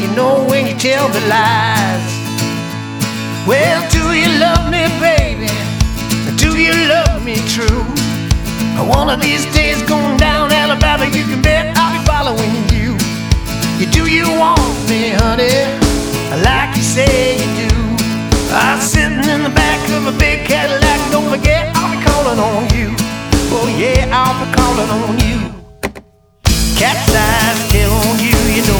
know when you tell the lies. Well, do you love me, baby? Do you love me true? One of these days going down Alabama, you can bet I'll be following you. Do you want me, honey, like you say you do? I'm sitting in the back of a big Cadillac. Don't forget, I'll be calling on you. Oh yeah, I'll be calling on you. Capsize